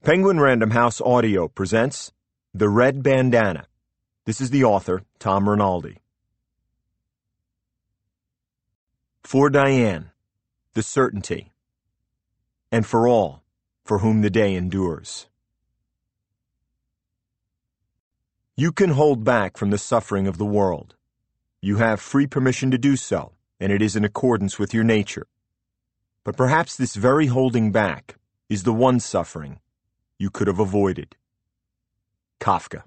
Penguin Random House Audio presents The Red Bandana. This is the author, Tom Rinaldi. For Diane, the certainty, and for all for whom the day endures. You can hold back from the suffering of the world. You have free permission to do so, and it is in accordance with your nature. But perhaps this very holding back is the one suffering you could have avoided. Kafka.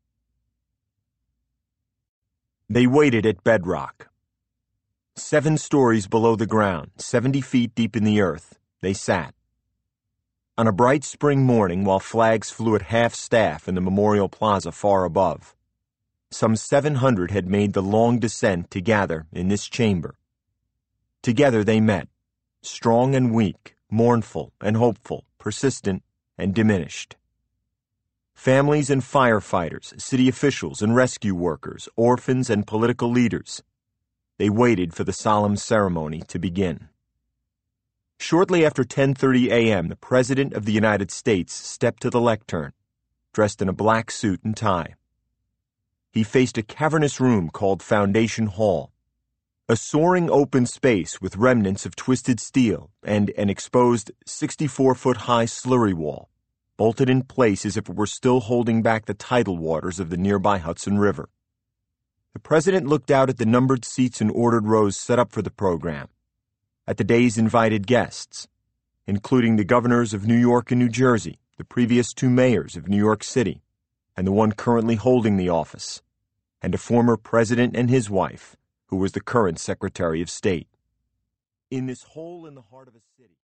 They waited at bedrock. 7 stories below the ground, 70 feet deep in the earth, they sat. On a bright spring morning, while flags flew at half-staff in the Memorial Plaza far above, some 700 had made the long descent to gather in this chamber. Together they met, strong and weak, mournful and hopeful, persistent and diminished. Families and firefighters, city officials and rescue workers, orphans and political leaders. They waited for the solemn ceremony to begin. Shortly after 10:30 a.m., the President of the United States stepped to the lectern, dressed in a black suit and tie. He faced a cavernous room called Foundation Hall, a soaring open space with remnants of twisted steel and an exposed 64-foot-high slurry wall, bolted in place as if it were still holding back the tidal waters of the nearby Hudson River. The President looked out at the numbered seats in ordered rows set up for the program, at the day's invited guests, including the governors of New York and New Jersey, the previous 2 mayors of New York City, and the one currently holding the office, and a former president and his wife, who was the current Secretary of State. In this hole in the heart of a city...